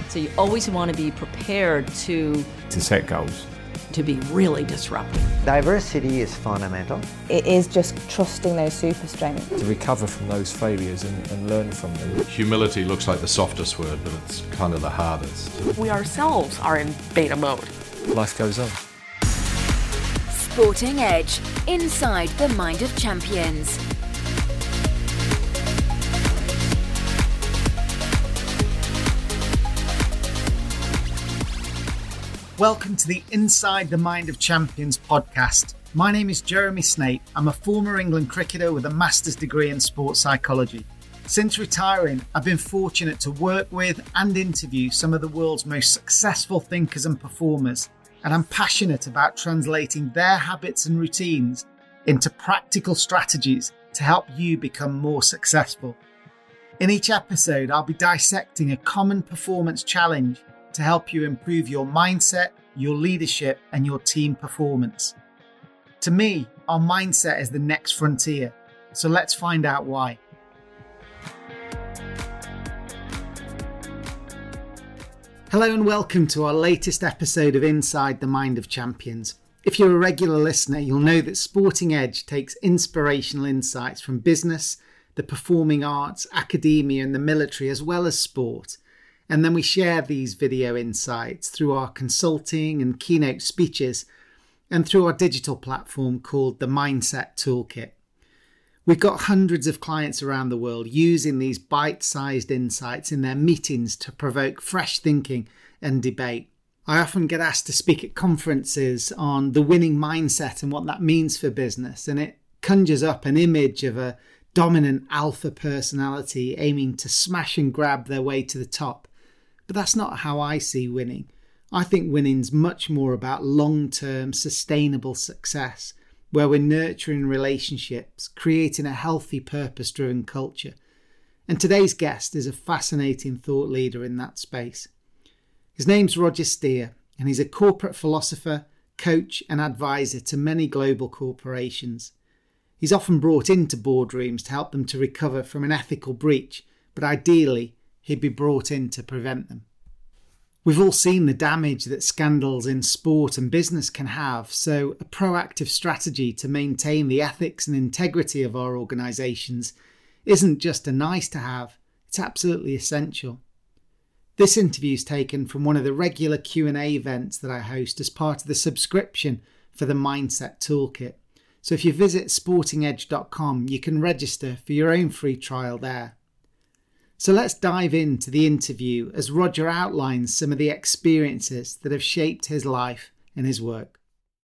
So you always want to be prepared to set goals, to be really disruptive. Diversity is fundamental. It is just trusting those super strengths. to recover from those failures and learn from them. Humility looks like the softest word, but it's kind of the hardest. We ourselves are in beta mode. Life goes on. Sporting Edge, inside the mind of champions. Welcome to the Inside the Mind of Champions podcast. My name is Jeremy Snape. I'm a former England cricketer with a master's degree in sports psychology. Since retiring, I've been fortunate to work with and interview some of the world's most successful thinkers and performers, and I'm passionate about translating their habits and routines into practical strategies to help you become more successful. In each episode, I'll be dissecting a common performance challenge to help you improve your mindset, your leadership, and your team performance. To me, our mindset is the next frontier, so let's find out why. Hello and welcome to our latest episode of Inside the Mind of Champions. If you're a regular listener, you'll know that Sporting Edge takes inspirational insights from business, the performing arts, academia, and the military, as well as sport. And then we share these video insights through our consulting and keynote speeches and through our digital platform called the Mindset Toolkit. We've got hundreds of clients around the world using these bite-sized insights in their meetings to provoke fresh thinking and debate. I often get asked to speak at conferences on the winning mindset and what that means for business, and it conjures up an image of a dominant alpha personality aiming to smash and grab their way to the top. But that's not how I see winning. I think winning's much more about long-term sustainable success, where we're nurturing relationships, creating a healthy purpose-driven culture. And today's guest is a fascinating thought leader in that space. His name's Roger Steer, and he's a corporate philosopher, coach and advisor to many global corporations. He's often brought into boardrooms to help them to recover from an ethical breach, but ideally, he'd be brought in to prevent them. We've all seen the damage that scandals in sport and business can have, so a proactive strategy to maintain the ethics and integrity of our organisations isn't just a nice to have, it's absolutely essential. This interview is taken from one of the regular Q&A events that I host as part of the subscription for the Mindset Toolkit. So if you visit sportingedge.com, you can register for your own free trial there. So let's dive into the interview as Roger outlines some of the experiences that have shaped his life and his work.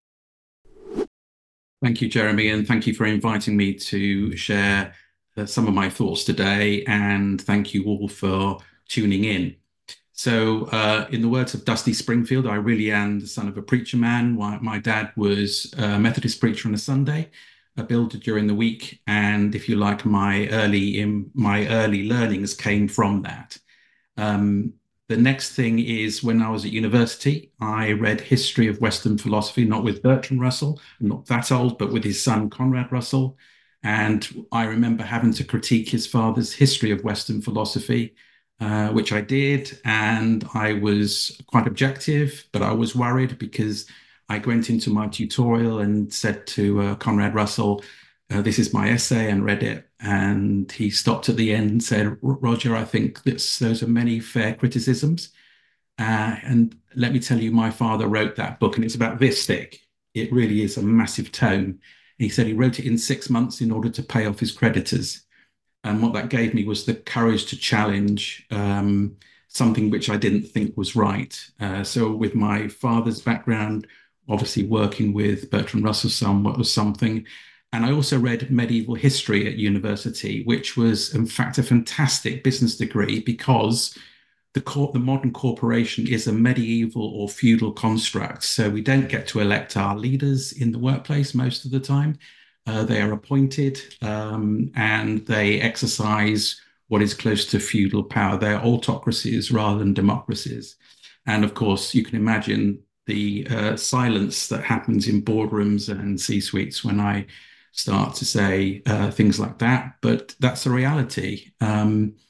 Thank you, Jeremy, and thank you for inviting me to share some of my thoughts today, and thank you all for tuning in. So in the words of Dusty Springfield, I really am the son of a preacher man. My dad was a Methodist preacher on a Sunday, a builder during the week, and if you like, my early learnings came from that. The next thing is when I was at university, I read History of Western Philosophy, not with Bertrand Russell, I'm not that old, but with his son Conrad Russell. And I remember having to critique his father's History of Western Philosophy, which I did, and I was quite objective, but I was worried because I went into my tutorial and said to Conrad Russell, this is my essay, and read it. And he stopped at the end and said, Roger, I think those are many fair criticisms. And let me tell you, my father wrote that book, and it's about this thick. It really is a massive tome. He said he wrote it in 6 months in order to pay off his creditors. And what that gave me was the courage to challenge something which I didn't think was right. So with my father's background, obviously working with Bertrand Russell was something. And I also read medieval history at university, which was in fact a fantastic business degree because the modern corporation is a medieval or feudal construct. So we don't get to elect our leaders in the workplace most of the time. They are appointed and they exercise what is close to feudal power. They're autocracies rather than democracies. And of course, you can imagine the silence that happens in boardrooms and C-suites when I start to say things like that. But that's a reality.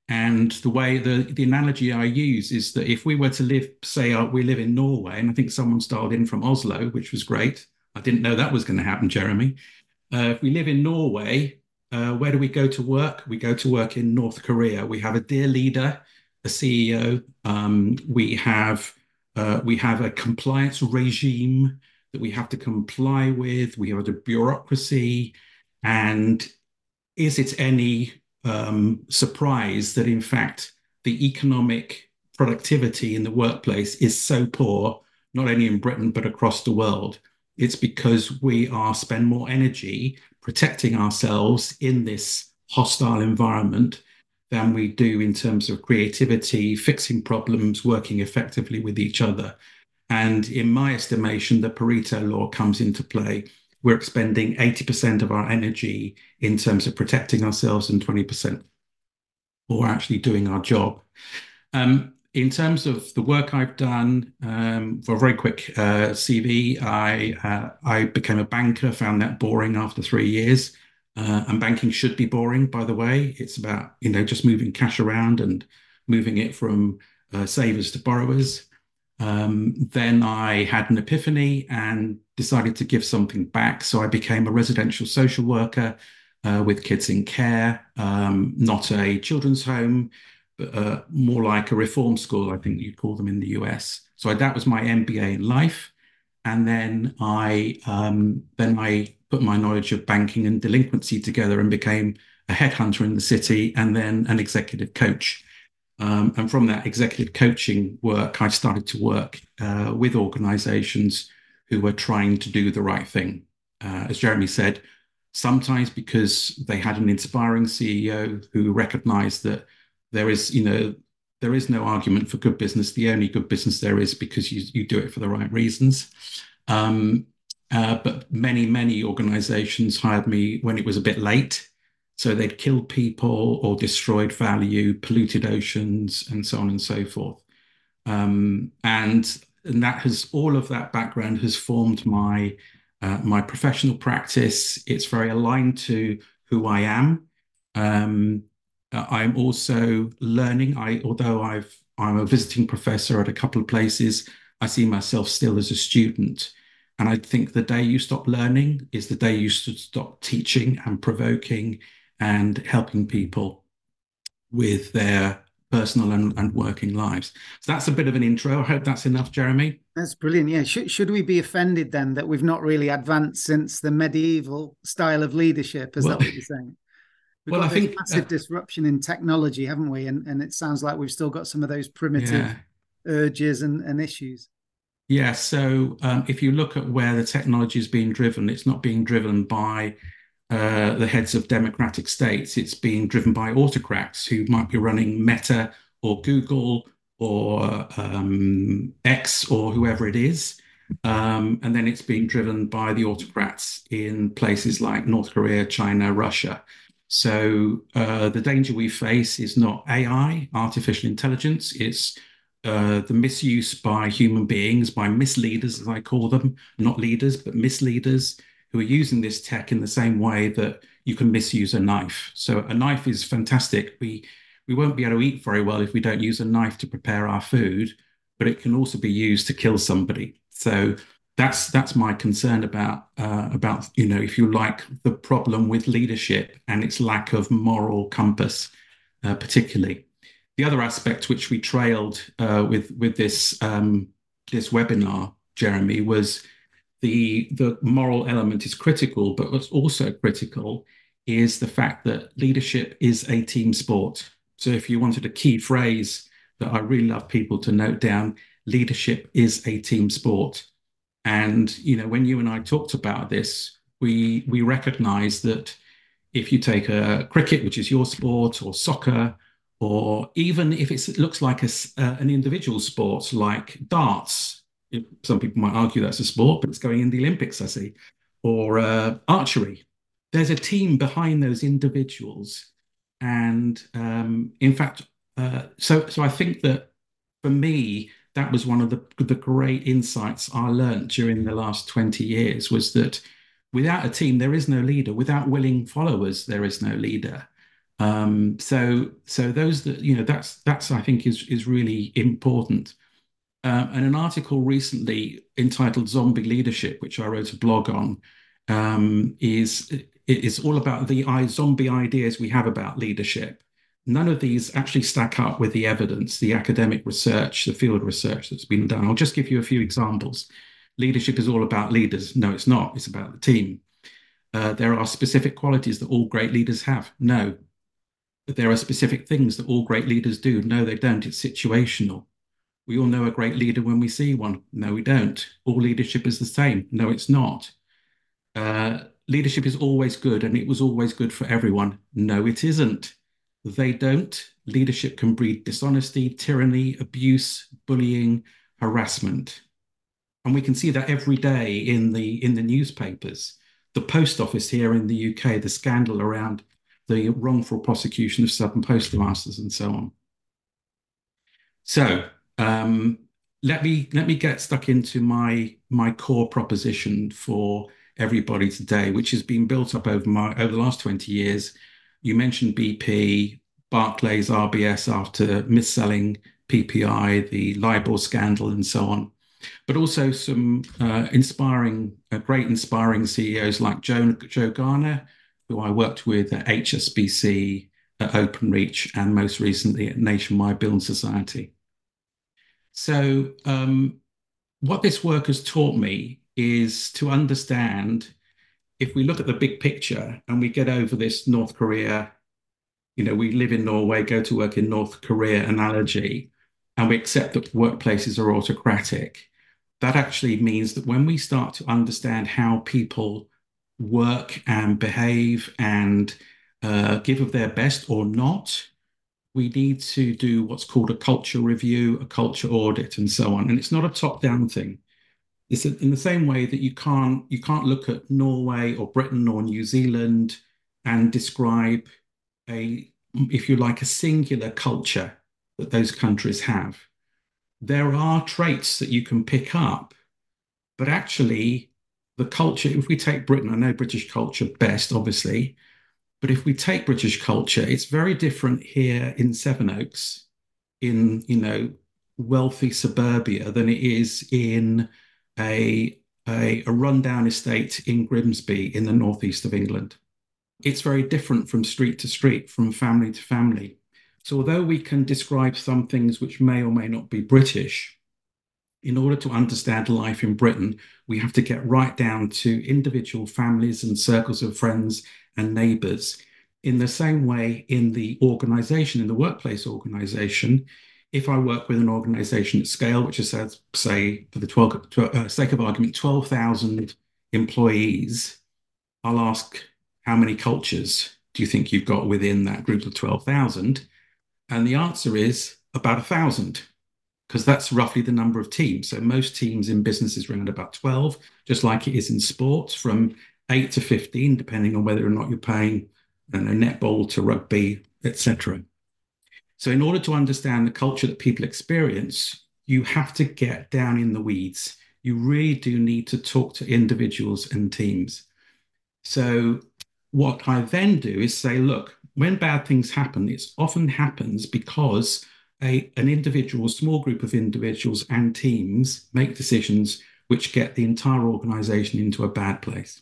And the analogy I use is that if we were to live, say, we live in Norway, and I think someone's dialed in from Oslo, which was great. I didn't know that was going to happen, Jeremy. If we live in Norway, where do we go to work? We go to work in North Korea. We have a dear leader, a CEO. We have a compliance regime that we have to comply with. We have a bureaucracy. And is it any surprise that, in fact, the economic productivity in the workplace is so poor, not only in Britain, but across the world? It's because we spend more energy protecting ourselves in this hostile environment than we do in terms of creativity, fixing problems, working effectively with each other. And in my estimation, the Pareto law comes into play. We're expending 80% of our energy in terms of protecting ourselves and 20% for actually doing our job. In terms of the work I've done, for a very quick CV, I became a banker, found that boring after 3 years. And banking should be boring, by the way. It's about, just moving cash around and moving it from savers to borrowers. Then I had an epiphany and decided to give something back. So I became a residential social worker with kids in care, not a children's home, but more like a reform school, I think you'd call them in the US. So that was my MBA in life. And then I put my knowledge of banking and delinquency together and became a headhunter in the city and then an executive coach. And from that executive coaching work, I started to work with organizations who were trying to do the right thing. As Jeremy said, sometimes because they had an inspiring CEO who recognized that there is no argument for good business. The only good business there is because you do it for the right reasons. But many organizations hired me when it was a bit late. So they'd killed people or destroyed value, polluted oceans, and so on and so forth. And all of that background has formed my professional practice. It's very aligned to who I am. I'm also learning. Although I'm a visiting professor at a couple of places, I see myself still as a student. And I think the day you stop learning is the day you should stop teaching and provoking and helping people with their personal and working lives. So that's a bit of an intro. I hope that's enough, Jeremy. That's brilliant. Yeah. Should we be offended then that we've not really advanced since the medieval style of leadership? Is that what you're saying? I think massive disruption in technology, haven't we? And it sounds like we've still got some of those primitive urges and issues. Yeah. So if you look at where the technology is being driven, it's not being driven by the heads of democratic states. It's being driven by autocrats who might be running Meta or Google or X or whoever it is. And then it's being driven by the autocrats in places like North Korea, China, Russia. So the danger we face is not AI, artificial intelligence. It's the misuse by human beings, by misleaders, as I call them, not leaders, but misleaders who are using this tech in the same way that you can misuse a knife. So a knife is fantastic. We won't be able to eat very well if we don't use a knife to prepare our food, but it can also be used to kill somebody. So that's my concern about if you like, the problem with leadership and its lack of moral compass, particularly. The other aspect which we trailed with this webinar, Jeremy, was the moral element is critical, but what's also critical is the fact that leadership is a team sport. So if you wanted a key phrase that I really love people to note down, leadership is a team sport. And, when you and I talked about this, we recognize that if you take a cricket, which is your sport, or soccer, or even if it looks like an individual sport like darts, some people might argue that's a sport, but it's going in the Olympics, I see, or archery. There's a team behind those individuals. And in fact, so I think that for me, that was one of the great insights I learned during the last 20 years, was that without a team, there is no leader. Without willing followers, there is no leader. So those that that's I think is really important. And an article recently entitled "Zombie Leadership," which I wrote a blog on, is all about the zombie ideas we have about leadership. None of these actually stack up with the evidence, the academic research, the field research that's been done. I'll just give you a few examples. Leadership is all about leaders. No, it's not. It's about the team. There are specific qualities that all great leaders have. No. But there are specific things that all great leaders do. No, they don't. It's situational. We all know a great leader when we see one. No, we don't. All leadership is the same. No, it's not. Leadership is always good, and it was always good for everyone. No, it isn't. They don't. Leadership can breed dishonesty, tyranny, abuse, bullying, harassment. And we can see that every day in the newspapers. The post office here in the UK, the scandal around the wrongful prosecution of Southern postmasters and so on. So let me get stuck into my core proposition for everybody today, which has been built up over the last 20 years. You mentioned BP, Barclays, RBS after mis-selling PPI, the LIBOR scandal, and so on. But also some great inspiring CEOs like Joe Garner, who I worked with at HSBC, at Openreach, and most recently at Nationwide Building Society. So what this work has taught me is to understand, if we look at the big picture and we get over this North Korea, we live in Norway, go to work in North Korea analogy, and we accept that workplaces are autocratic, that actually means that when we start to understand how people work and behave and give of their best or not, we need to do what's called a culture review, a culture audit, and so on. And it's not a top-down thing. It's in the same way that you can't look at Norway or Britain or New Zealand and describe if you like, a singular culture that those countries have. There are traits that you can pick up, but actually the culture, if we take Britain, I know British culture best, obviously, but if we take British culture, it's very different here in Sevenoaks, in, wealthy suburbia than it is in a rundown estate in Grimsby in the northeast of England. It's very different from street to street, from family to family. So although we can describe some things which may or may not be British, in order to understand life in Britain, we have to get right down to individual families and circles of friends and neighbours. In the same way, in the organisation, in the workplace organisation, if I work with an organisation at scale, which is, say, for the sake of argument, 12,000 employees, I'll ask, how many cultures do you think you've got within that group of 12,000? And the answer is about 1,000, because that's roughly the number of teams. So most teams in business is around about 12, just like it is in sports, from 8 to 15, depending on whether or not you're paying netball to rugby, etc. So in order to understand the culture that people experience, you have to get down in the weeds. You really do need to talk to individuals and teams. So what I then do is say, look, when bad things happen, it often happens because an individual, small group of individuals and teams make decisions which get the entire organization into a bad place.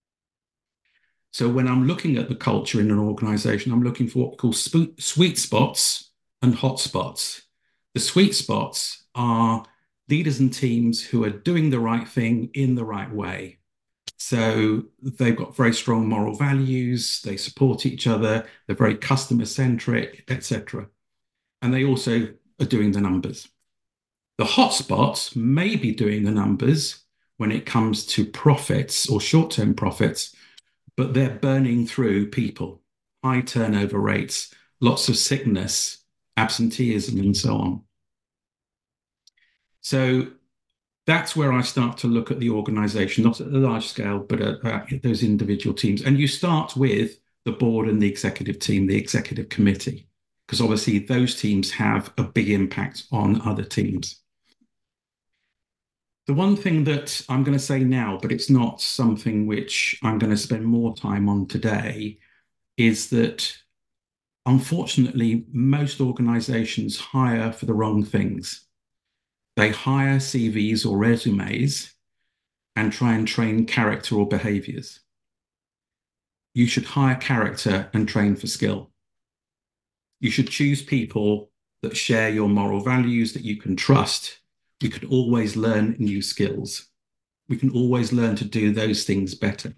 So when I'm looking at the culture in an organization, I'm looking for what we call sweet spots and hot spots. The sweet spots are leaders and teams who are doing the right thing in the right way. So they've got very strong moral values, they support each other, they're very customer-centric, etc. And they also are doing the numbers. The hotspots may be doing the numbers when it comes to profits or short-term profits, but they're burning through people, high turnover rates, lots of sickness, absenteeism, and so on. So that's where I start to look at the organization, not at the large scale, but at those individual teams. And you start with the board and the executive team, the executive committee, because obviously those teams have a big impact on other teams. The one thing that I'm going to say now, but it's not something which I'm going to spend more time on today, is that unfortunately, most organizations hire for the wrong things. They hire CVs or resumes and try and train character or behaviors. You should hire character and train for skill. You should choose people that share your moral values, that you can trust. We can always learn new skills. We can always learn to do those things better.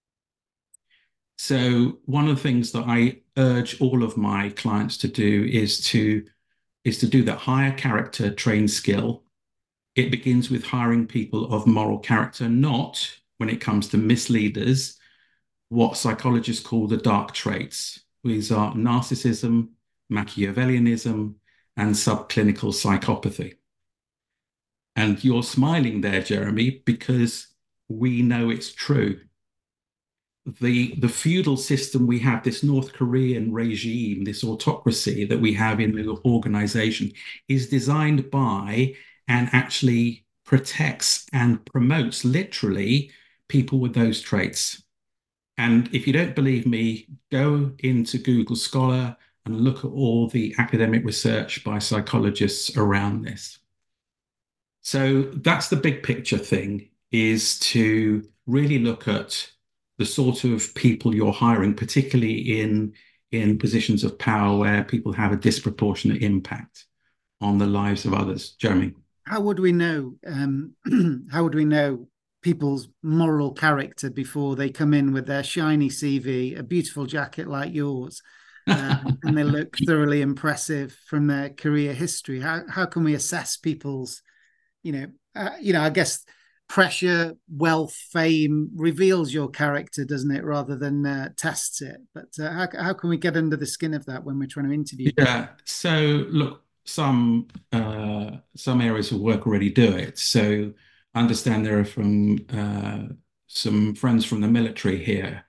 So one of the things that I urge all of my clients to do is to do that: hire character, train skill. It begins with hiring people of moral character, not, when it comes to misleaders, what psychologists call the dark traits. These are narcissism, Machiavellianism, and subclinical psychopathy. And you're smiling there, Jeremy, because we know it's true. The feudal system we have, this North Korean regime, this autocracy that we have in the organization, is designed by and actually protects and promotes literally people with those traits. And if you don't believe me, go into Google Scholar and look at all the academic research by psychologists around this. So that's the big picture thing, is to really look at the sort of people you're hiring, particularly in positions of power where people have a disproportionate impact on the lives of others. Jeremy? How would we know? How would we know people's moral character before they come in with their shiny CV, a beautiful jacket like yours, and they look thoroughly impressive from their career history? How can we assess people's, I guess pressure, wealth, fame reveals your character, doesn't it, rather than tests it? But how can we get under the skin of that when we're trying to interview people? Yeah. So look, some areas of work already do it. So I understand there are some friends from the military here.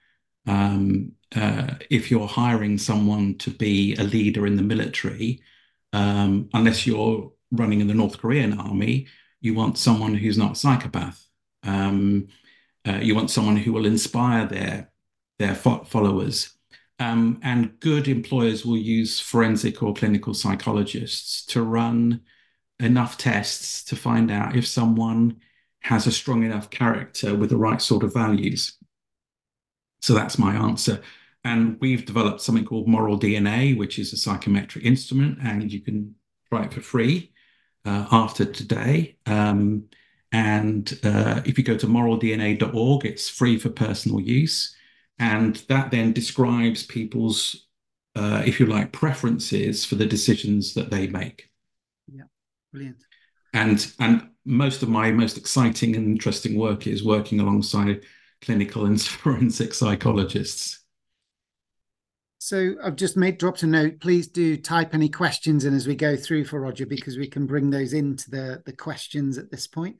If you're hiring someone to be a leader in the military, unless you're running in the North Korean army, you want someone who's not a psychopath. You want someone who will inspire their followers. And good employers will use forensic or clinical psychologists to run enough tests to find out if someone has a strong enough character with the right sort of values. So that's my answer. And we've developed something called Moral DNA, which is a psychometric instrument, and you can try it for free after today. And if you go to moraldna.org, it's free for personal use. And that then describes people's, if you like, preferences for the decisions that they make. Yeah, brilliant. And most of my most exciting and interesting work is working alongside clinical and forensic psychologists. So I've just dropped a note. Please do type any questions in as we go through for Roger, because we can bring those into the questions at this point.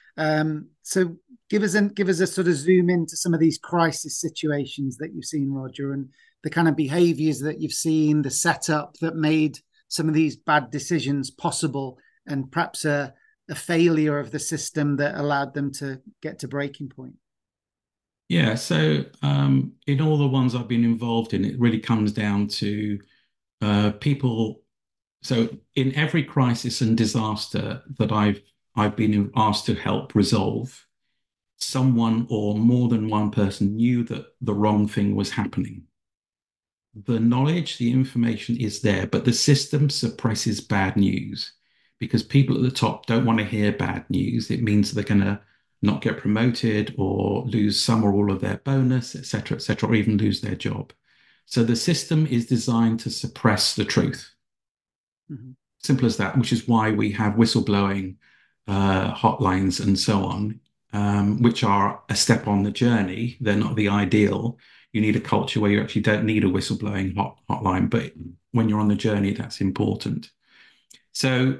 So give us a sort of zoom into some of these crisis situations that you've seen, Roger, and the kind of behaviors that you've seen, the setup that made some of these bad decisions possible, and perhaps a failure of the system that allowed them to get to breaking point. Yeah, so in all the ones I've been involved in, it really comes down to people. So in every crisis and disaster that I've been asked to help resolve, someone or more than one person knew that the wrong thing was happening. The knowledge, the information is there, but the system suppresses bad news because people at the top don't want to hear bad news. It means they're going to not get promoted or lose some or all of their bonus, et cetera, or even lose their job. So the system is designed to suppress the truth. Mm-hmm. Simple as that, which is why we have whistleblowing hotlines and so on, which are a step on the journey. They're not the ideal. You need a culture where you actually don't need a whistleblowing hotline, but when you're on the journey, that's important. So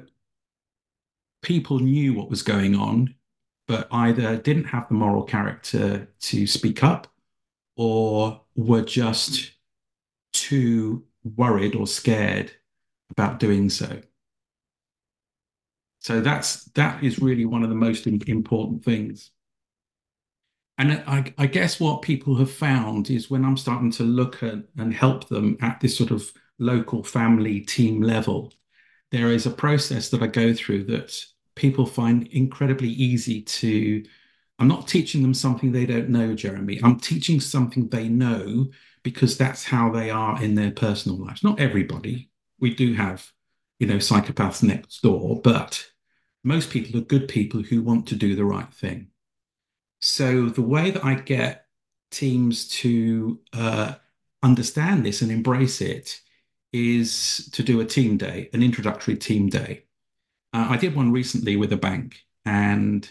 people knew what was going on, but either didn't have the moral character to speak up or were just too worried or scared about doing so. So that is really one of the most important things. And I guess what people have found is when I'm starting to look at and help them at this sort of local family team level, there is a process that I go through that people find incredibly easy to. I'm not teaching them something they don't know, Jeremy. I'm teaching something they know because that's how they are in their personal lives. Not everybody. We do have, psychopaths next door, but most people are good people who want to do the right thing. So the way that I get teams to understand this and embrace it is to do a team day, an introductory team day. I did one recently with a bank, and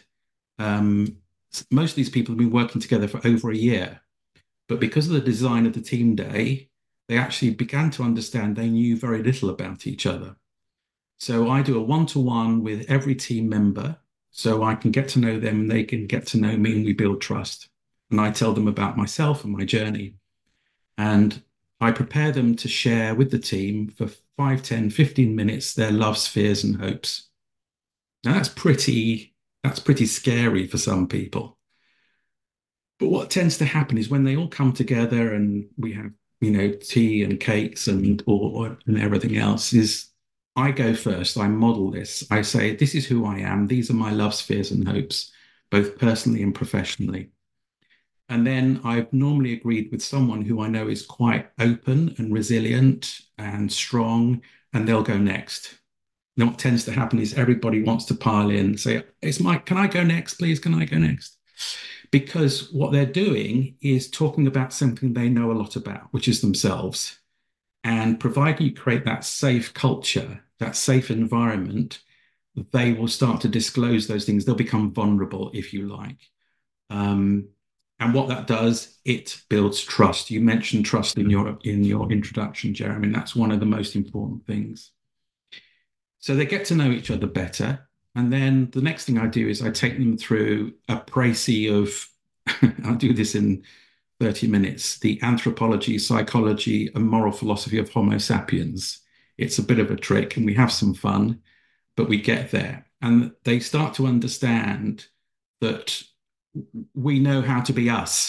most of these people have been working together for over a year. But because of the design of the team day, they actually began to understand they knew very little about each other. So I do a one-to-one with every team member so I can get to know them and they can get to know me, and we build trust. And I tell them about myself and my journey. And I prepare them to share with the team for 5, 10, 15 minutes their loves, fears, and hopes. Now that's pretty scary for some people. But what tends to happen is when they all come together and we have, tea and cakes and everything else, is I go first. I model this. I say, this is who I am. These are my loves, fears, and hopes, both personally and professionally. And then I've normally agreed with someone who I know is quite open and resilient and strong, and they'll go next. Now, what tends to happen is everybody wants to pile in and say, can I go next, please? Can I go next? Because what they're doing is talking about something they know a lot about, which is themselves. And providing you create that safe culture, that safe environment, they will start to disclose those things. They'll become vulnerable, if you like. And what that does, it builds trust. You mentioned trust in your introduction, Jeremy, and that's one of the most important things. So they get to know each other better. And then the next thing I do is I take them through a précis of, I'll do this in 30 minutes, the anthropology, psychology, and moral philosophy of Homo sapiens. It's a bit of a trick and we have some fun, but we get there. And they start to understand that we know how to be us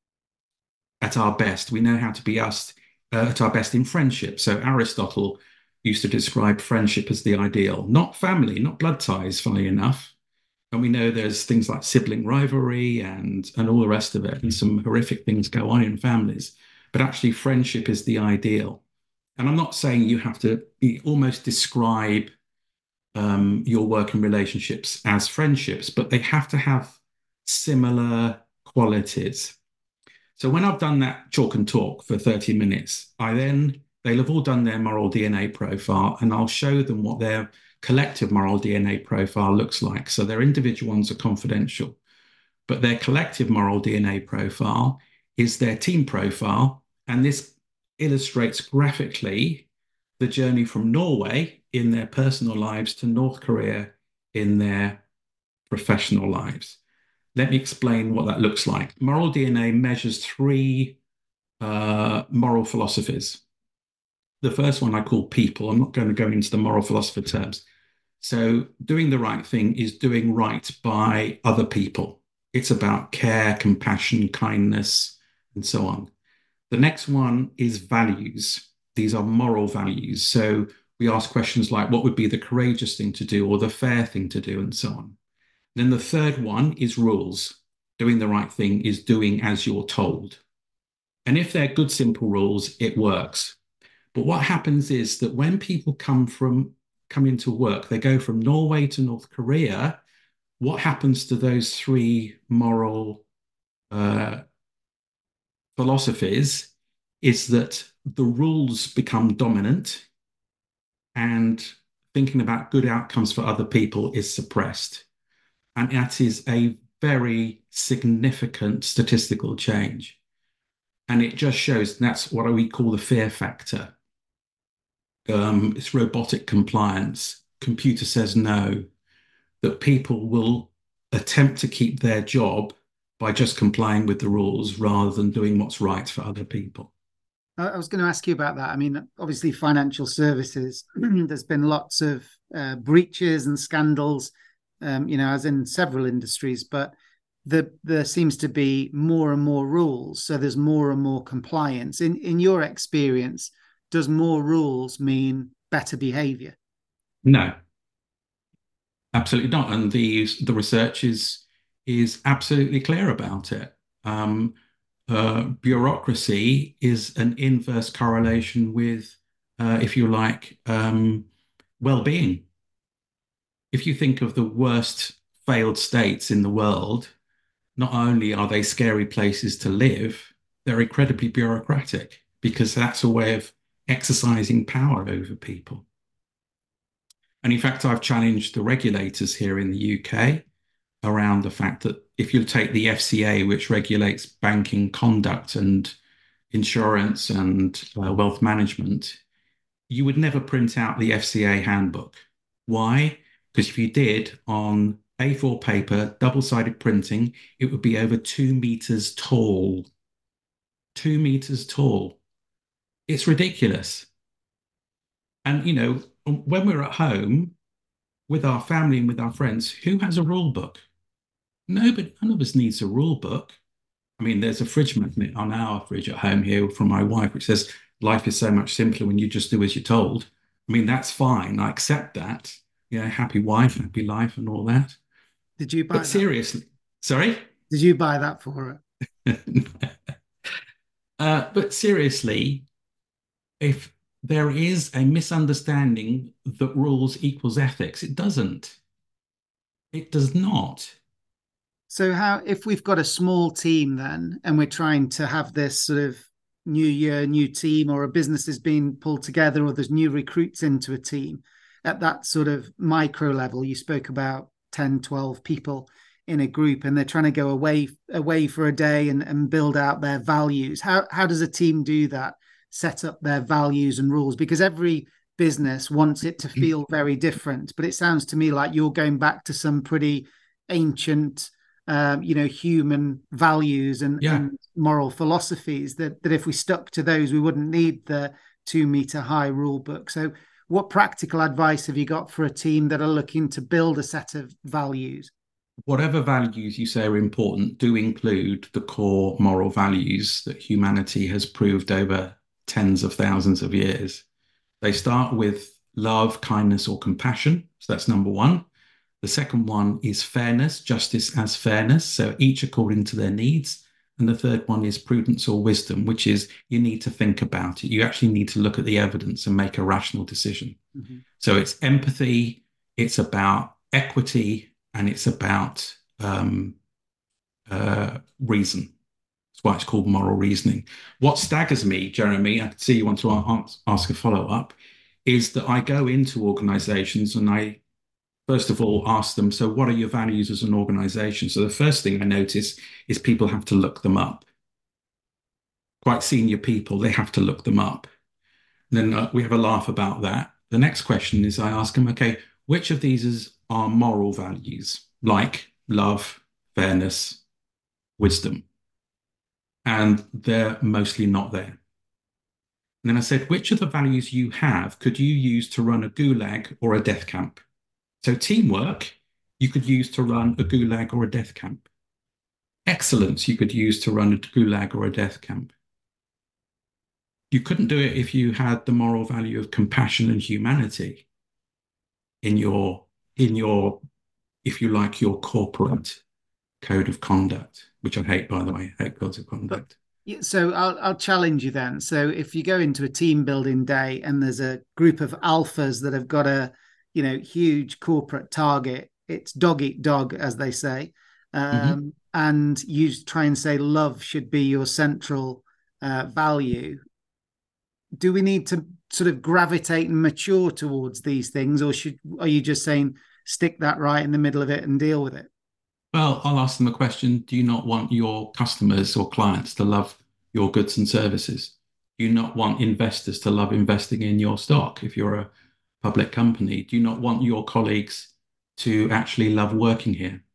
at our best. We know how to be us at our best in friendship. So Aristotle used to describe friendship as the ideal, not family, not blood ties, funnily enough. And we know there's things like sibling rivalry and all the rest of it, and some horrific things go on in families. But actually, friendship is the ideal. And I'm not saying you have to almost describe your working relationships as friendships, but they have to have similar qualities. So when I've done that chalk and talk for 30 minutes, they'll have all done their moral DNA profile, and I'll show them what their collective moral DNA profile looks like. So their individual ones are confidential, but their collective moral DNA profile is their team profile. And this illustrates graphically the journey from Norway in their personal lives to North Korea in their professional lives. Let me explain what that looks like. Moral DNA measures 3 moral philosophies. The first one I call people. I'm not going to go into the moral philosopher terms. So doing the right thing is doing right by other people. It's about care, compassion, kindness, and so on. The next one is values. These are moral values. So we ask questions like, what would be the courageous thing to do or the fair thing to do, and so on. Then the third one is rules. Doing the right thing is doing as you're told. And if they're good, simple rules, it works. But what happens is that when people come into work, they go from Norway to North Korea, what happens to those 3 moral philosophies is that the rules become dominant and thinking about good outcomes for other people is suppressed. And that is a very significant statistical change. And it just shows that's what we call the fear factor. It's robotic compliance. Computer says no, that people will attempt to keep their job by just complying with the rules rather than doing what's right for other people. I was going to ask you about that. I mean, obviously financial services, there's been lots of breaches and scandals, as in several industries, but there seems to be more and more rules. So there's more and more compliance. In your experience, does more rules mean better behaviour? No, absolutely not. And the research is absolutely clear about it. Bureaucracy is an inverse correlation with, if you like, well-being. If you think of the worst failed states in the world, not only are they scary places to live, they're incredibly bureaucratic because that's a way of exercising power over people. And in fact, I've challenged the regulators here in the UK around the fact that if you take the FCA, which regulates banking conduct and insurance and wealth management, you would never print out the FCA handbook. Why? Because if you did, on A4 paper, double-sided printing, it would be over 2 meters tall. 2 meters tall. It's ridiculous. And, you know, when we're at home with our family and with our friends, who has a rule book? Nobody, none of us needs a rule book. I mean, there's a fridge magnet on our fridge at home here from my wife, which says, life is so much simpler when you just do as you're told. I mean, that's fine. I accept that. You know, happy wife, happy life and all that. Did you buy But seriously, sorry? Did you buy that for her? But seriously, if there is a misunderstanding that rules equals ethics, it doesn't. It does not. So how, if we've got a small team then, and we're trying to have this sort of new year, new team, or a business is being pulled together, or there's new recruits into a team, at that sort of micro level, you spoke about 10, 12 people in a group, and they're trying to go away for a day and build out their values. How does a team do that? Set up their values and rules? Because every business wants it to feel very different. But it sounds to me like you're going back to some pretty ancient, human values and moral philosophies that if we stuck to those, we wouldn't need the 2 meter high rule book. So what practical advice have you got for a team that are looking to build a set of values? Whatever values you say are important do include the core moral values that humanity has proved over tens of thousands of years. They start with love, kindness, or compassion. So that's number one. The second one is fairness, justice as fairness, so each according to their needs. And the third one is prudence or wisdom, which is you need to think about it. You actually need to look at the evidence and make a rational decision. Mm-hmm. So it's empathy, it's about equity, and it's about reason. That's why it's called moral reasoning. What staggers me, Jeremy, I can see you want to ask a follow-up, is that I go into organizations and I, first of all, ask them, so what are your values as an organization? So the first thing I notice is people have to look them up. Quite senior people, they have to look them up. And then we have a laugh about that. The next question is I ask them, okay, which of these are moral values, like love, fairness, wisdom? And they're mostly not there. And then I said, which of the values you have could you use to run a gulag or a death camp? So teamwork, you could use to run a gulag or a death camp. Excellence, you could use to run a gulag or a death camp. You couldn't do it if you had the moral value of compassion and humanity in your, if you like, your corporate code of conduct, which I hate, by the way, I hate codes of conduct. So I'll challenge you then. So if you go into a team building day and there's a group of alphas that have got a, huge corporate target, it's dog eat dog, as they say. And you try and say love should be your central value. Do we need to sort of gravitate and mature towards these things, or are you just saying stick that right in the middle of it and deal with it? Well, I'll ask them a question. Do you not want your customers or clients to love your goods and services? Do you not want investors to love investing in your stock if you're a public company? Do you not want your colleagues to actually love working here?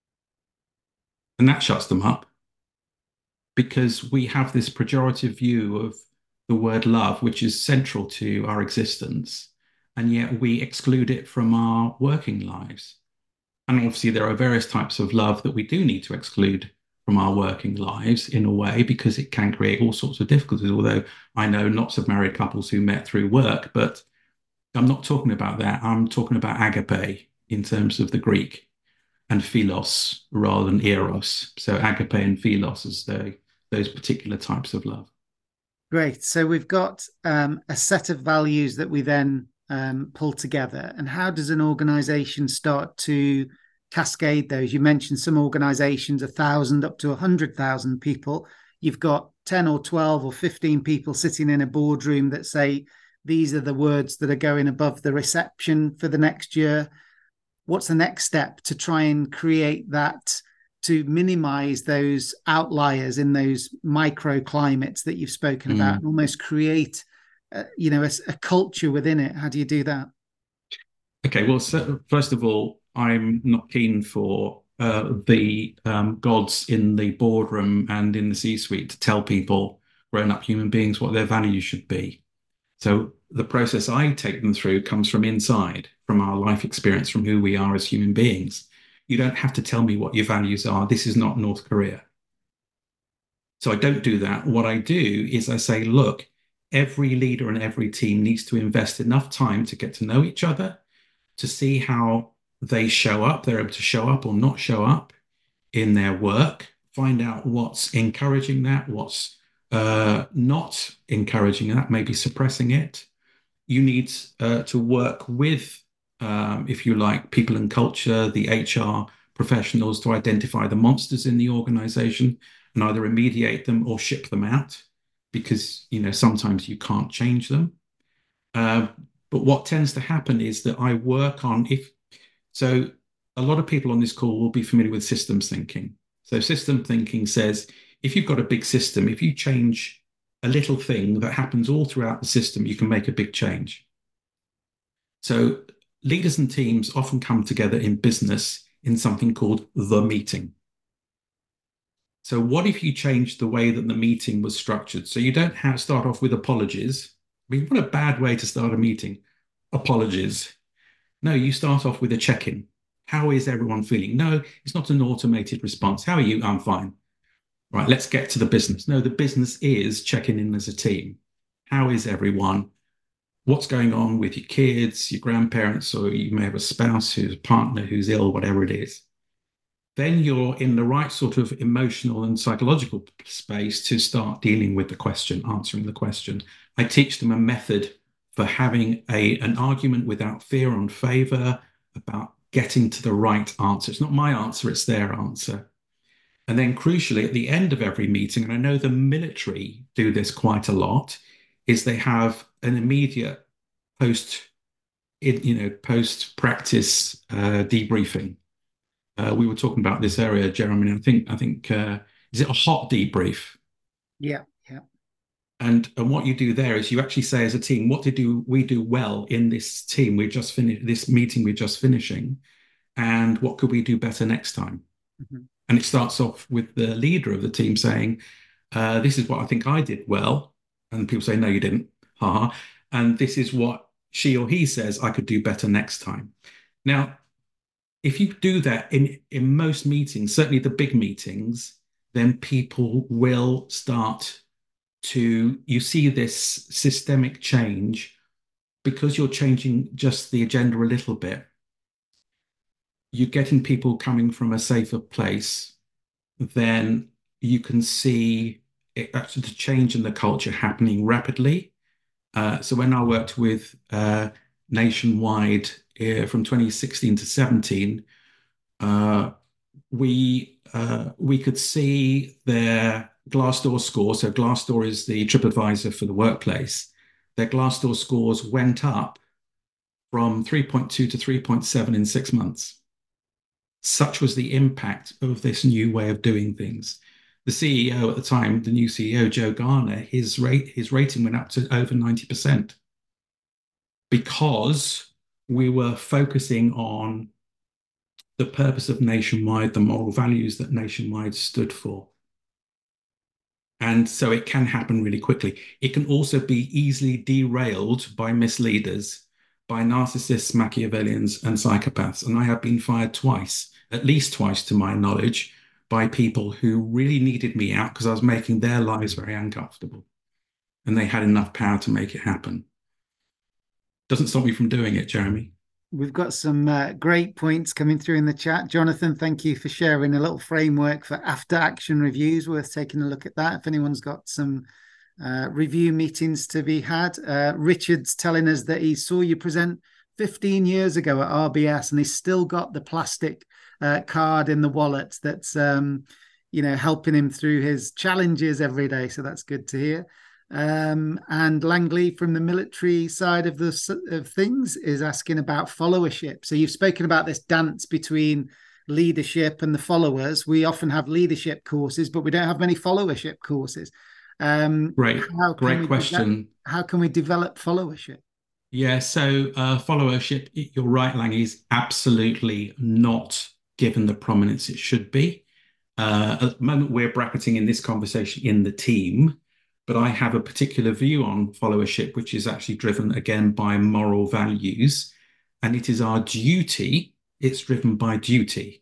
And that shuts them up, because we have this pejorative view of the word love, which is central to our existence, and yet we exclude it from our working lives. And obviously there are various types of love that we do need to exclude from our working lives in a way, because it can create all sorts of difficulties. Although I know lots of married couples who met through work, but I'm not talking about that. I'm talking about agape in terms of the Greek, and philos rather than eros. So agape and philos as those particular types of love. Great. So we've got a set of values that we then pull together. And how does an organisation start to cascade those? You mentioned some organisations, 1,000 up to 100,000 people. You've got 10 or 12 or 15 people sitting in a boardroom that say, these are the words that are going above the reception for the next year. What's the next step to try and create that, to minimize those outliers in those microclimates that you've spoken about, and almost create, a culture within it? How do you do that? Okay, well, so first of all, I'm not keen for the gods in the boardroom and in the C-suite to tell people, grown-up human beings, what their values should be. So the process I take them through comes from inside, from our life experience, from who we are as human beings. You don't have to tell me what your values are. This is not North Korea. So I don't do that. What I do is I say, look, every leader and every team needs to invest enough time to get to know each other, to see how they show up, they're able to show up or not show up in their work, find out what's encouraging that, what's not encouraging that, maybe suppressing it. You need to work with, if you like, people and culture, the HR professionals, to identify the monsters in the organization and either remediate them or ship them out, because, sometimes you can't change them. But what tends to happen is that I work on, so a lot of people on this call will be familiar with systems thinking. So system thinking says, if you've got a big system, if you change a little thing that happens all throughout the system, you can make a big change. So leaders and teams often come together in business in something called the meeting. So what if you change the way that the meeting was structured? So you don't start off with apologies. I mean, what a bad way to start a meeting. Apologies. No, you start off with a check-in. How is everyone feeling? No, it's not an automated response. How are you? I'm fine. Right, let's get to the business. No, the business is checking in as a team. How is everyone? What's going on with your kids, your grandparents, or you may have a spouse who's a partner who's ill, whatever it is. Then you're in the right sort of emotional and psychological space to start dealing with the question, answering the question. I teach them a method for having an argument without fear or favor, about getting to the right answer. It's not my answer, it's their answer. And then crucially, at the end of every meeting, and I know the military do this quite a lot, is they have an immediate post-practice debriefing. We were talking about this earlier, Jeremy. I think is it a hot debrief? Yeah. And what you do there is you actually say as a team, what did we do well in this team? We just finished this meeting. We're just finishing, and what could we do better next time? Mm-hmm. And it starts off with the leader of the team saying, this is what I think I did well. And people say, no, you didn't. Ha. And this is what she or he says I could do better next time. Now, if you do that in most meetings, certainly the big meetings, then people will start to, you see this systemic change because you're changing just the agenda a little bit. You're getting people coming from a safer place, then you can see actually the change in the culture happening rapidly. So when I worked with Nationwide from 2016 to 17, we could see their Glassdoor score. So Glassdoor is the TripAdvisor for the workplace. Their Glassdoor scores went up from 3.2 to 3.7 in 6 months. Such was the impact of this new way of doing things. The CEO at the time, the new CEO, Joe Garner, his rating went up to over 90% because we were focusing on the purpose of Nationwide, the moral values that Nationwide stood for. And so it can happen really quickly. It can also be easily derailed by misleaders, by narcissists, Machiavellians, and psychopaths. And I have been fired twice, at least twice to my knowledge, by people who really needed me out because I was making their lives very uncomfortable, and they had enough power to make it happen. Doesn't stop me from doing it, Jeremy. We've got some great points coming through in the chat. Jonathan, thank you for sharing a little framework for after action reviews. Worth taking a look at that if anyone's got some review meetings to be had. Richard's telling us that he saw you present 15 years ago at RBS, and he's still got the plastic card in the wallet that's helping him through his challenges every day. So that's good to hear. And Langley from the military side of things is asking about followership. So you've spoken about this dance between leadership and the followers. We often have leadership courses, but we don't have many followership courses. Great question. How can we develop followership? Yeah, so followership, you're right, Langley, is absolutely not given the prominence it should be. At the moment, we're bracketing in this conversation in the team, but I have a particular view on followership, which is actually driven, again, by moral values. And it is our duty. It's driven by duty.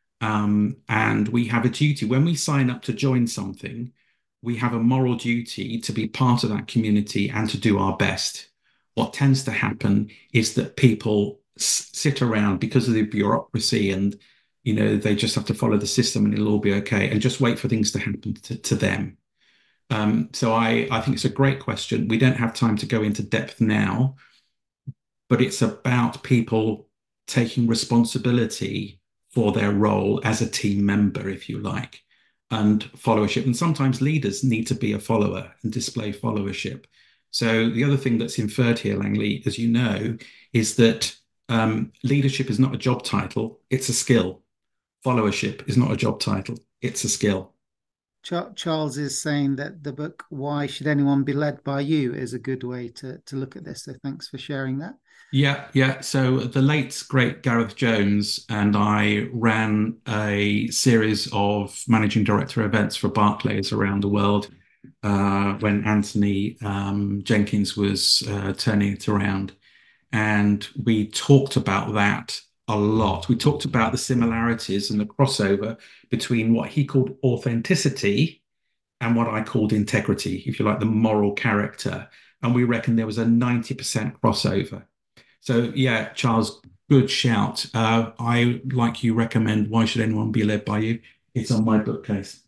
And we have a duty. When we sign up to join something, we have a moral duty to be part of that community and to do our best. What tends to happen is that people sit around because of the bureaucracy and, they just have to follow the system and it'll all be okay, and just wait for things to happen to them. So I think it's a great question. We don't have time to go into depth now, but it's about people taking responsibility for their role as a team member, if you like, and followership. And sometimes leaders need to be a follower and display followership. So the other thing that's inferred here, Langley, as you know, is that leadership is not a job title, it's a skill. Followership is not a job title, it's a skill. Charles is saying that the book, Why Should Anyone Be Led by You, is a good way to look at this. So thanks for sharing that. Yeah. So the late, great Gareth Jones and I ran a series of managing director events for Barclays around the world when Anthony Jenkins was turning it around. And we talked about that a lot. We talked about the similarities and the crossover between what he called authenticity and what I called integrity, if you like, the moral character. And we reckon there was a 90% crossover. So yeah, Charles, good shout. I, like you, recommend Why Should Anyone Be Led by You? It's on my bookcase.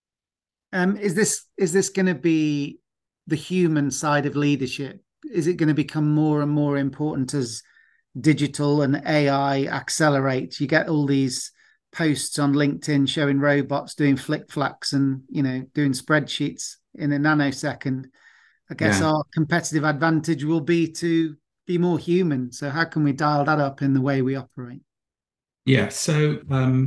Is this going to be the human side of leadership? Is it going to become more and more important as digital and AI accelerates? You get all these posts on LinkedIn showing robots doing flick flacks and doing spreadsheets in a nanosecond. I guess our competitive advantage will be to be more human. So how can we dial that up in the way we operate? Yeah, so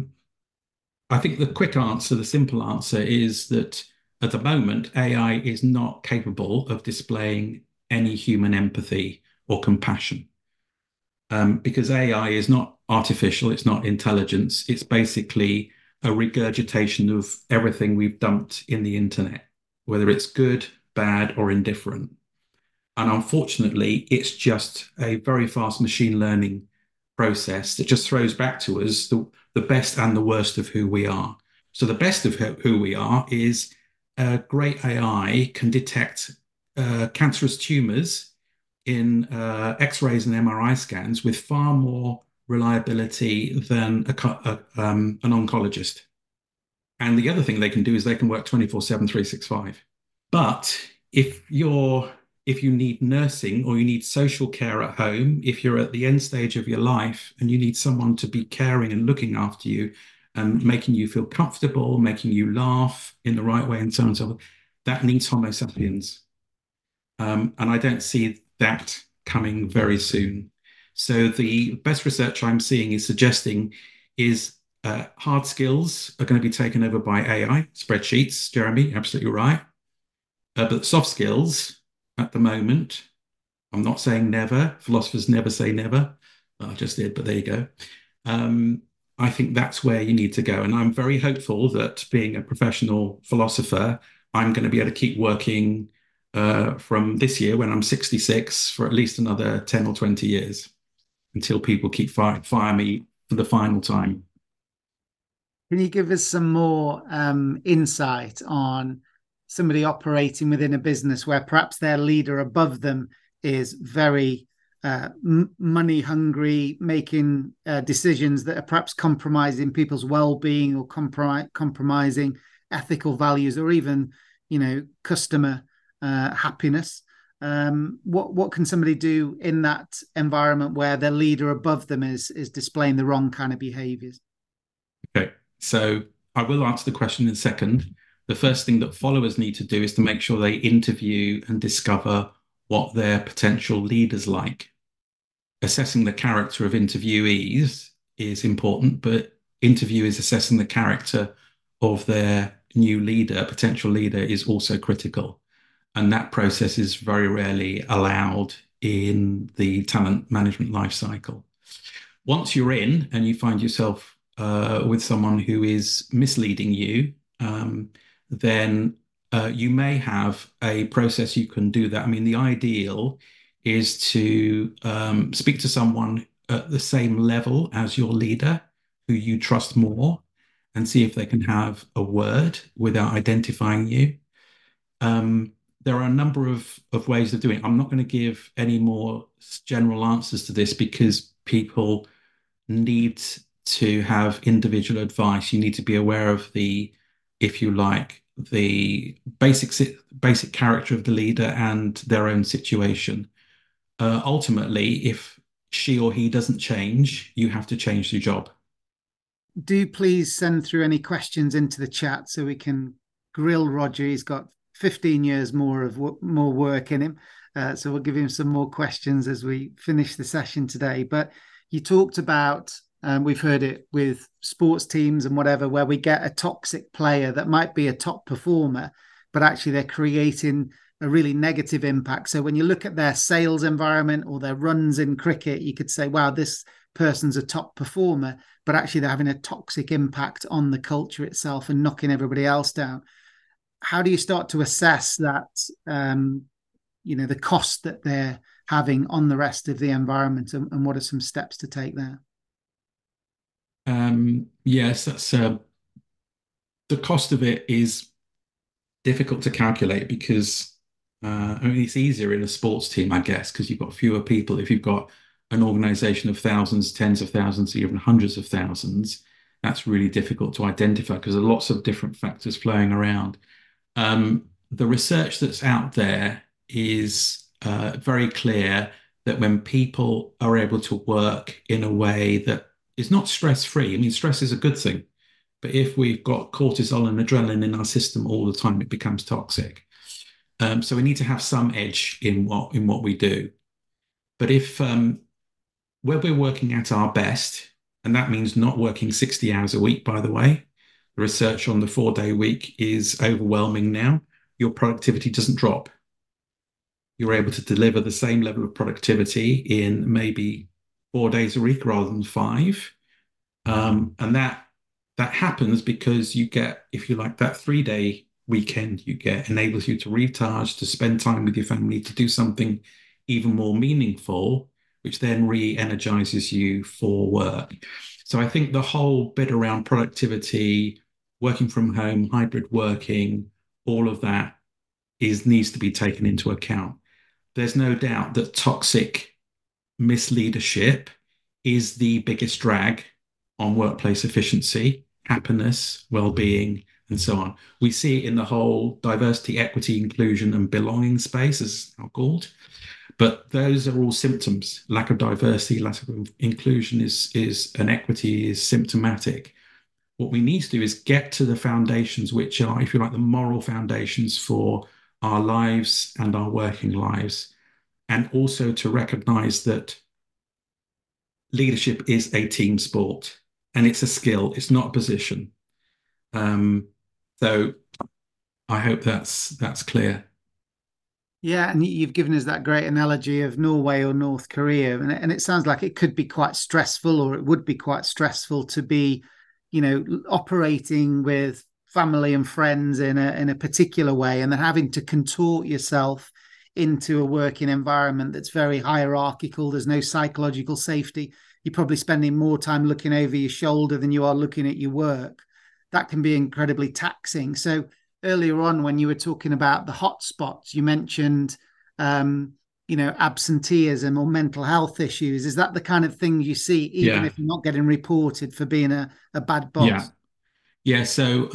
I think the simple answer is that at the moment, AI is not capable of displaying any human empathy or compassion. Because AI is not artificial, it's not intelligence, it's basically a regurgitation of everything we've dumped in the internet, whether it's good, bad, or indifferent. And unfortunately, it's just a very fast machine learning process that just throws back to us the best and the worst of who we are. So the best of who we are is great AI can detect cancerous tumors in X-rays and MRI scans with far more reliability than an oncologist. And the other thing they can do is they can work 24/7, 365. But if you need nursing or you need social care at home, if you're at the end stage of your life and you need someone to be caring and looking after you and making you feel comfortable, making you laugh in the right way and so on and so on, that needs Homo sapiens. And I don't see that coming very soon. So the best research I'm seeing is suggesting is hard skills are going to be taken over by AI, spreadsheets, Jeremy, absolutely right. But soft skills at the moment, I'm not saying never, philosophers never say never. I just did, but there you go. I think that's where you need to go. And I'm very hopeful that being a professional philosopher, I'm going to be able to keep working from this year when I'm 66 for at least another 10 or 20 years until people keep fire me for the final time. Can you give us some more insight on somebody operating within a business where perhaps their leader above them is very money hungry, making decisions that are perhaps compromising people's well-being or compromising ethical values, or even, customer happiness? What can somebody do in that environment where their leader above them is displaying the wrong kind of behaviors? Okay, so I will answer the question in a second. The first thing that followers need to do is to make sure they interview and discover what their potential leaders like. Assessing the character of interviewees is important, but interviewers assessing the character of their new leader, potential leader, is also critical. And that process is very rarely allowed in the talent management life cycle. Once you're in and you find yourself with someone who is misleading you, then you may have a process you can do that. I mean, the ideal is to speak to someone at the same level as your leader who you trust more, and see if they can have a word without identifying you. There are a number of ways of doing it. I'm not going to give any more general answers to this because people need to have individual advice. You need to be aware of the, if you like, the basic character of the leader and their own situation. Ultimately, if she or he doesn't change, you have to change the job. Do please send through any questions into the chat so we can grill Roger. He's got 15 years more work in him. So we'll give him some more questions as we finish the session today. But you talked about, we've heard it with sports teams and whatever, where we get a toxic player that might be a top performer, but actually they're creating a really negative impact. So when you look at their sales environment or their runs in cricket, you could say, wow, this person's a top performer, but actually they're having a toxic impact on the culture itself and knocking everybody else down. How do you start to assess that, the cost that they're having on the rest of the environment, and what are some steps to take there? Yes, that's the cost of it is difficult to calculate because it's easier in a sports team, I guess, because you've got fewer people. If you've got an organization of thousands, tens of thousands, even hundreds of thousands, that's really difficult to identify because there are lots of different factors flowing around. The research that's out there is very clear that when people are able to work in a way that is not stress-free, I mean, stress is a good thing, but if we've got cortisol and adrenaline in our system all the time, it becomes toxic. So we need to have some edge in what we do. But if where we're working at our best, and that means not working 60 hours a week, by the way, the research on the 4-day week is overwhelming now. Your productivity doesn't drop. You're able to deliver the same level of productivity in maybe 4 days a week rather than 5. And that happens because you get, if you like, that 3-day weekend you get enables you to recharge, to spend time with your family, to do something even more meaningful, which then re-energizes you for work. So I think the whole bit around productivity, working from home, hybrid working, all of that needs to be taken into account. There's no doubt that toxic misleadership is the biggest drag on workplace efficiency, happiness, well-being, and so on. We see it in the whole diversity, equity, inclusion, and belonging space, as it's called. But those are all symptoms. Lack of diversity, lack of inclusion and equity is symptomatic. What we need to do is get to the foundations, which are, if you like, the moral foundations for our lives and our working lives, and also to recognize that leadership is a team sport and it's a skill, it's not a position. So I hope that's clear. Yeah, and you've given us that great analogy of Norway or North Korea, and it sounds like it could be quite stressful, or it would be quite stressful to be, operating with family and friends in a particular way, and then having to contort yourself into a working environment that's very hierarchical. There's no psychological safety. You're probably spending more time looking over your shoulder than you are looking at your work. that can be incredibly taxing. So earlier on, when you were talking about the hot spots, you mentioned, absenteeism or mental health issues. Is that the kind of thing you see, even if you're not getting reported for being a bad boss? Yeah. So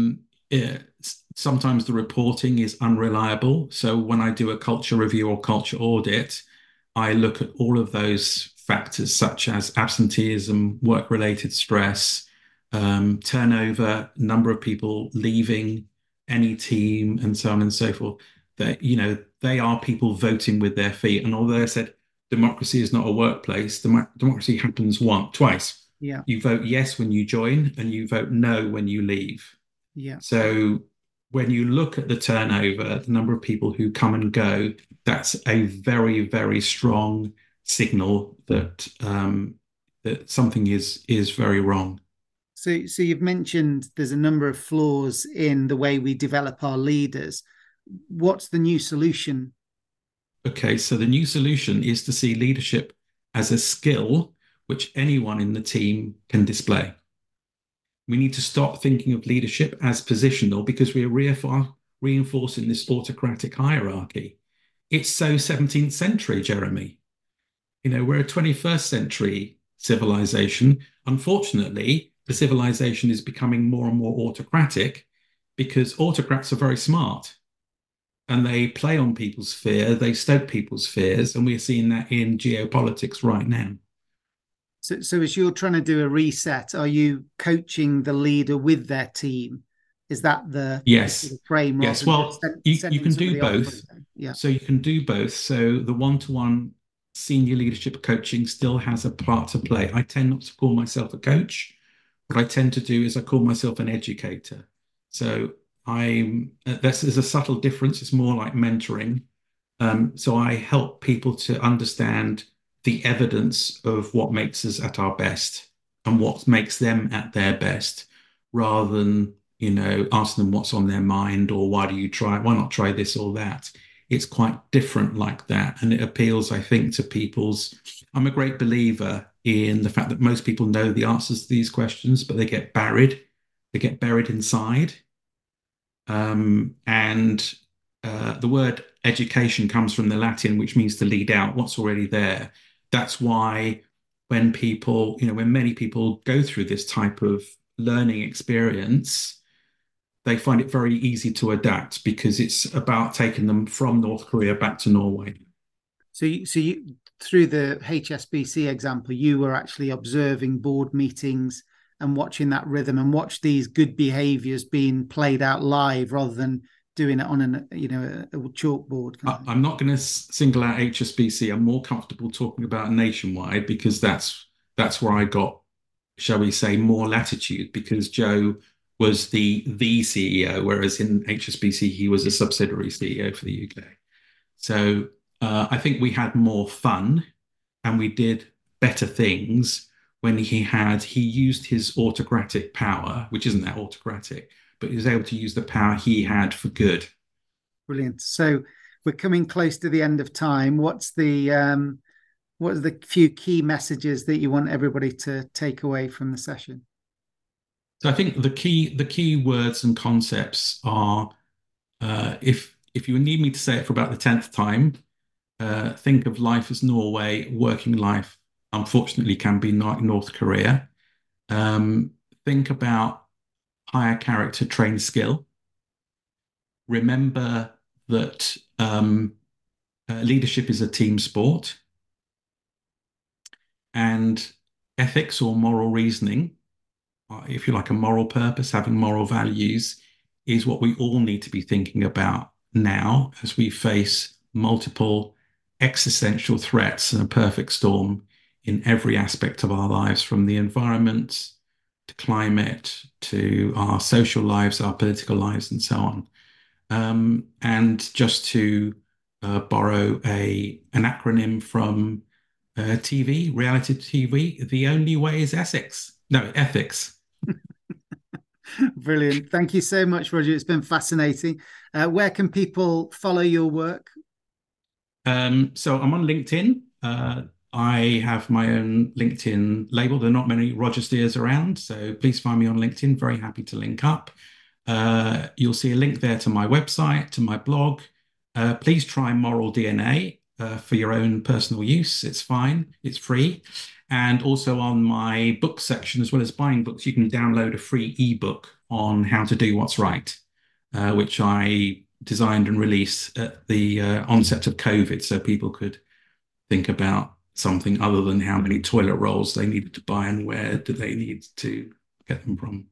sometimes the reporting is unreliable. So when I do a culture review or culture audit, I look at all of those factors such as absenteeism, work-related stress, turnover, number of people leaving any team, and so on and so forth. That, they are people voting with their feet. And although I said democracy is not a workplace, democracy happens twice. Yeah. You vote yes when you join, and you vote no when you leave. Yeah. So when you look at the turnover, the number of people who come and go, that's a very, very strong signal that that something is very wrong. So you've mentioned there's a number of flaws in the way we develop our leaders. What's the new solution? Okay, so the new solution is to see leadership as a skill which anyone in the team can display. We need to stop thinking of leadership as positional, because we are reinforcing this autocratic hierarchy. It's so 17th century, Jeremy. We're a 21st century civilization. Unfortunately, the civilization is becoming more and more autocratic because autocrats are very smart and they play on people's fear, they stoke people's fears, and we're seeing that in geopolitics right now. So as you're trying to do a reset, are you coaching the leader with their team? Is that the frame? Yes. Well, you can do both. Yeah. So you can do both. So the one-to-one senior leadership coaching still has a part to play. I tend not to call myself a coach. What I tend to do is I call myself an educator. So this is a subtle difference. It's more like mentoring. So I help people to understand the evidence of what makes us at our best and what makes them at their best, rather than, asking them what's on their mind or why not try this or that. It's quite different like that. And it appeals, I think, to I'm a great believer in the fact that most people know the answers to these questions, but they get buried inside. The word education comes from the Latin, which means to lead out what's already there. That's why when many people go through this type of learning experience, they find it very easy to adapt, because it's about taking them from North Korea back to Norway. So you, through the HSBC example, you were actually observing board meetings and watching that rhythm and watch these good behaviours being played out live rather than doing it on a chalkboard. I'm not going to single out HSBC. I'm more comfortable talking about Nationwide, because that's where I got, shall we say, more latitude, because Joe was the CEO, whereas in HSBC he was a subsidiary CEO for the UK. So I think we had more fun and we did better things when he used his autocratic power, which isn't that autocratic, but he was able to use the power he had for good. Brilliant. So we're coming close to the end of time. What are the few key messages that you want everybody to take away from the session? So I think the key words and concepts are, if you need me to say it for about the 10th time, think of life as Norway. Working life, unfortunately, can be North Korea. Think about higher character, train skill. Remember that leadership is a team sport, and ethics or moral reasoning, if you like, a moral purpose, having moral values, is what we all need to be thinking about now as we face multiple existential threats and a perfect storm in every aspect of our lives, from the environment to climate to our social lives, our political lives, and so on. And just to borrow an acronym from reality TV, the only way is ethics. Brilliant. Thank you so much, Roger. It's been fascinating. Where can people follow your work? So I'm on LinkedIn. I have my own LinkedIn label. There are not many Roger Steers around, so please find me on LinkedIn. Very happy to link up. You'll see a link there to my website, to my blog. Please try Moral DNA for your own personal use. It's fine. It's free. And also on my book section, as well as buying books, you can download a free ebook on how to do what's right, which I designed and released at the onset of COVID, so people could think about something other than how many toilet rolls they needed to buy and where do they need to get them from.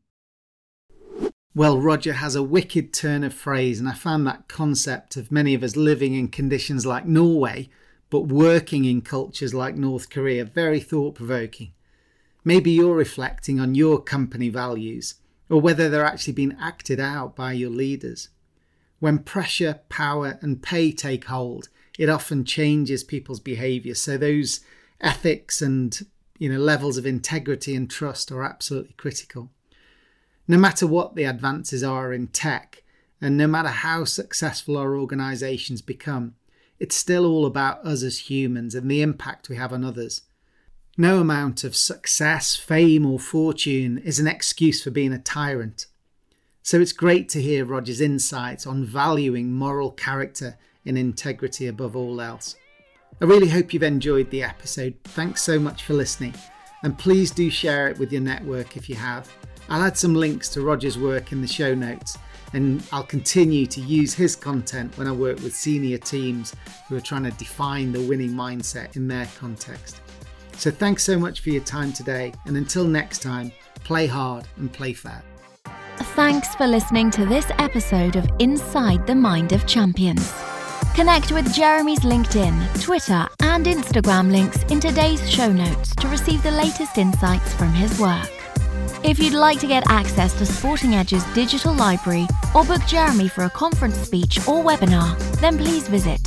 Well, Roger has a wicked turn of phrase, and I found that concept of many of us living in conditions like Norway but working in cultures like North Korea very thought-provoking. Maybe you're reflecting on your company values or whether they're actually being acted out by your leaders. When pressure, power and pay take hold, it often changes people's behaviour. So those ethics and levels of integrity and trust are absolutely critical. No matter what the advances are in tech, and no matter how successful our organisations become, it's still all about us as humans and the impact we have on others. No amount of success, fame or fortune is an excuse for being a tyrant. So it's great to hear Roger's insights on valuing moral character and integrity above all else. I really hope you've enjoyed the episode. Thanks so much for listening, and please do share it with your network if you have. I'll add some links to Roger's work in the show notes, and I'll continue to use his content when I work with senior teams who are trying to define the winning mindset in their context. So thanks so much for your time today, and until next time, play hard and play fair. Thanks for listening to this episode of Inside the Mind of Champions. Connect with Jeremy's LinkedIn, Twitter and Instagram links in today's show notes to receive the latest insights from his work. If you'd like to get access to Sporting Edge's digital library or book Jeremy for a conference speech or webinar, then please visit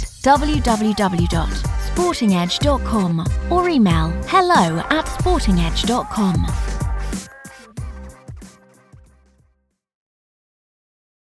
www.sportingedge.com or email hello@sportingedge.com.